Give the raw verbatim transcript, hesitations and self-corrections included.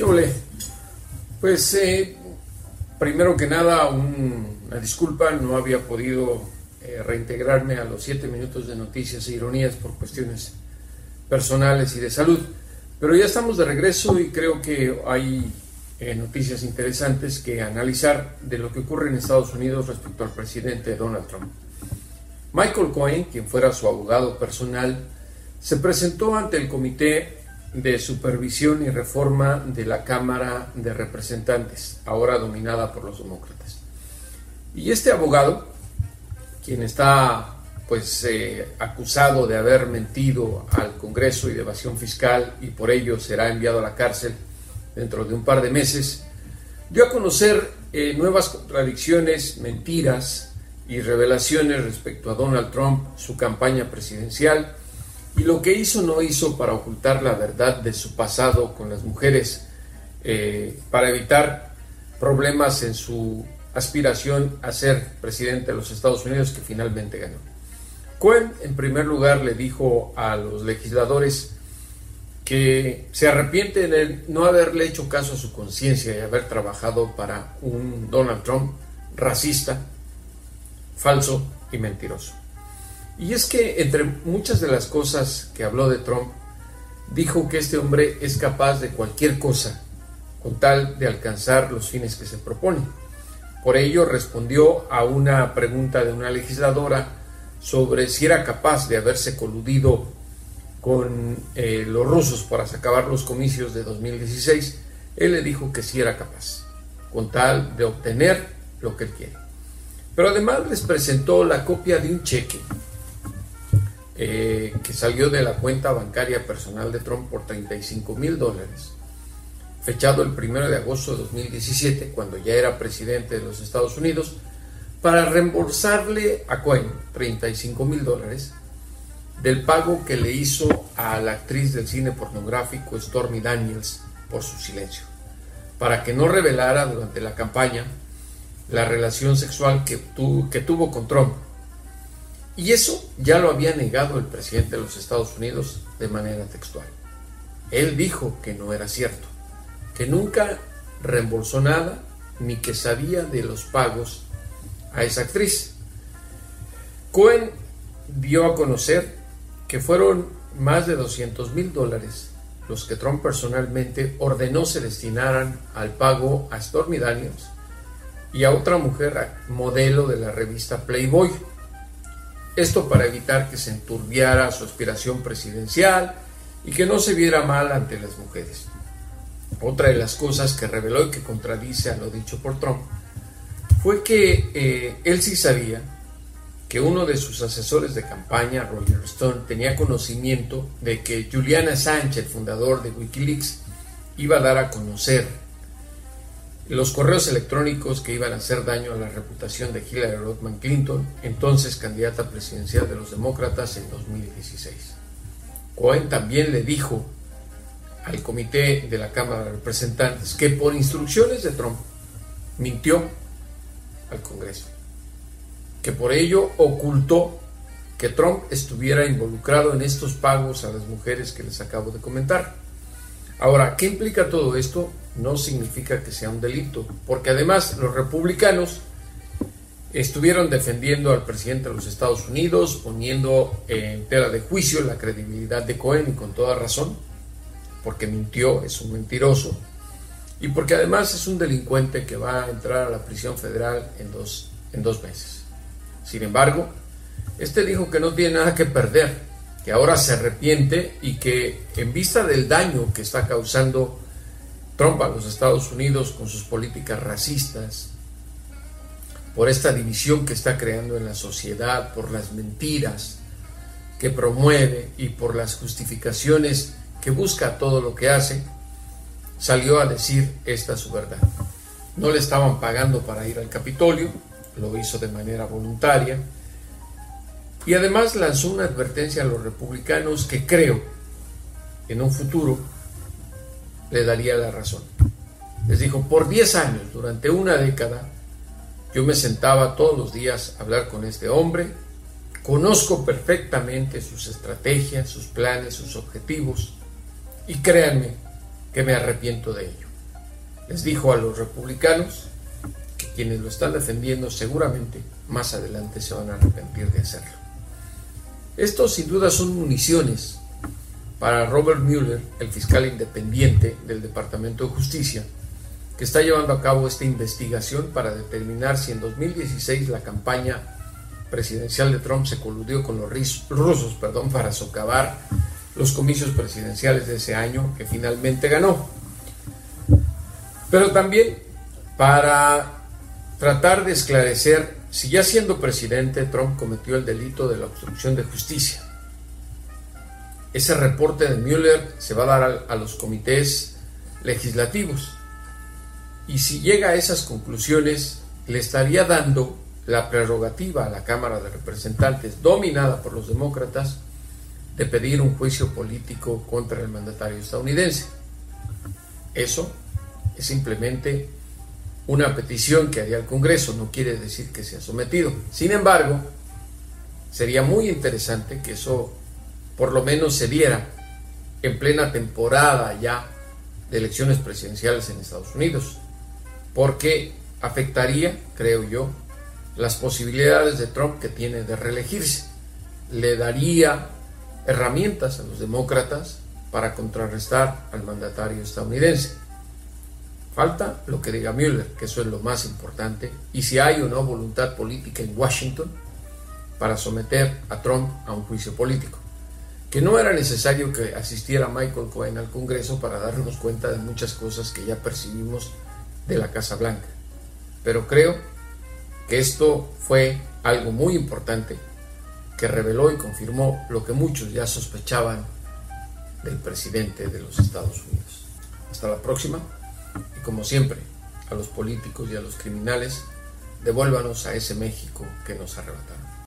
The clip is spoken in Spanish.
¿Qué ole? Pues eh, primero que nada un, una disculpa, no había podido eh, reintegrarme a los siete minutos de noticias e ironías por cuestiones personales y de salud, pero ya estamos de regreso y creo que hay eh, noticias interesantes que analizar de lo que ocurre en Estados Unidos respecto al presidente Donald Trump. Michael Cohen, quien fuera su abogado personal, se presentó ante el Comité de Supervisión y Reforma de la Cámara de Representantes, ahora dominada por los demócratas. Y este abogado, quien está pues eh, acusado de haber mentido al Congreso y de evasión fiscal y por ello será enviado a la cárcel dentro de un par de meses, dio a conocer eh, nuevas contradicciones, mentiras y revelaciones respecto a Donald Trump, su campaña presidencial, y lo que hizo no hizo para ocultar la verdad de su pasado con las mujeres, eh, para evitar problemas en su aspiración a ser presidente de los Estados Unidos, que finalmente ganó. Cohen, en primer lugar, le dijo a los legisladores que se arrepiente de no haberle hecho caso a su conciencia y haber trabajado para un Donald Trump racista, falso y mentiroso. Y es que entre muchas de las cosas que habló de Trump, dijo que este hombre es capaz de cualquier cosa con tal de alcanzar los fines que se propone. Por ello respondió a una pregunta de una legisladora sobre si era capaz de haberse coludido con eh, los rusos para acabar los comicios de dos mil dieciséis. Él le dijo que sí era capaz, con tal de obtener lo que él quiere. Pero además les presentó la copia de un cheque Eh, que salió de la cuenta bancaria personal de Trump por treinta y cinco mil dólares, fechado el primero de agosto de dos mil diecisiete, cuando ya era presidente de los Estados Unidos, para reembolsarle a Cohen treinta y cinco mil dólares del pago que le hizo a la actriz del cine pornográfico Stormy Daniels por su silencio, para que no revelara durante la campaña la relación sexual que, tu, que tuvo con Trump. Y eso ya lo había negado el presidente de los Estados Unidos de manera textual. Él dijo que no era cierto, que nunca reembolsó nada, ni que sabía de los pagos a esa actriz. Cohen dio a conocer que fueron más de doscientos mil dólares los que Trump personalmente ordenó se destinaran al pago a Stormy Daniels y a otra mujer modelo de la revista Playboy. Esto para evitar que se enturbiara su aspiración presidencial y que no se viera mal ante las mujeres. Otra de las cosas que reveló y que contradice a lo dicho por Trump fue que eh, él sí sabía que uno de sus asesores de campaña, Roger Stone, tenía conocimiento de que Julian Assange, el fundador de Wikileaks, iba a dar a conocer los correos electrónicos que iban a hacer daño a la reputación de Hillary Rodham Clinton, entonces candidata presidencial de los demócratas en dos mil dieciséis. Cohen también le dijo al comité de la Cámara de Representantes que por instrucciones de Trump mintió al Congreso, que por ello ocultó que Trump estuviera involucrado en estos pagos a las mujeres que les acabo de comentar. Ahora, ¿qué implica todo esto? No significa que sea un delito, porque además los republicanos estuvieron defendiendo al presidente de los Estados Unidos, poniendo en tela de juicio la credibilidad de Cohen, y con toda razón, porque mintió, es un mentiroso, y porque además es un delincuente que va a entrar a la prisión federal en dos, en dos meses. Sin embargo, este dijo que no tiene nada que perder, que ahora se arrepiente y que en vista del daño que está causando Trump a los Estados Unidos con sus políticas racistas, por esta división que está creando en la sociedad, por las mentiras que promueve y por las justificaciones que busca todo lo que hace, salió a decir esta su verdad. No le estaban pagando para ir al Capitolio, lo hizo de manera voluntaria, y además lanzó una advertencia a los republicanos que creo en un futuro le daría la razón. Les dijo: por diez años, durante una década, yo me sentaba todos los días a hablar con este hombre, conozco perfectamente sus estrategias, sus planes, sus objetivos, y créanme que me arrepiento de ello. les dijo a los republicanos que quienes lo están defendiendo seguramente más adelante se van a arrepentir de hacerlo. Esto sin duda son municiones para Robert Mueller, el fiscal independiente del Departamento de Justicia, que está llevando a cabo esta investigación para determinar si en dos mil dieciséis la campaña presidencial de Trump se coludió con los rusos perdón, para socavar los comicios presidenciales de ese año que finalmente ganó. Pero también para tratar de esclarecer si ya siendo presidente Trump cometió el delito de la obstrucción de justicia. Ese reporte de Mueller se va a dar a, a los comités legislativos y si llega a esas conclusiones le estaría dando la prerrogativa a la Cámara de Representantes, dominada por los demócratas, de pedir un juicio político contra el mandatario estadounidense. Eso es simplemente una petición que haría el Congreso, no quiere decir que sea sometido. Sin embargo, sería muy interesante que eso por lo menos se diera en plena temporada ya de elecciones presidenciales en Estados Unidos, porque afectaría, creo yo, las posibilidades de Trump que tiene de reelegirse. Le daría herramientas a los demócratas para contrarrestar al mandatario estadounidense. Falta lo que diga Mueller, que eso es lo más importante, y si hay o no voluntad política en Washington para someter a Trump a un juicio político. Que no era necesario que asistiera Michael Cohen al Congreso para darnos cuenta de muchas cosas que ya percibimos de la Casa Blanca. Pero creo que esto fue algo muy importante que reveló y confirmó lo que muchos ya sospechaban del presidente de los Estados Unidos. Hasta la próxima. Y como siempre, a los políticos y a los criminales, devuélvanos a ese México que nos arrebataron.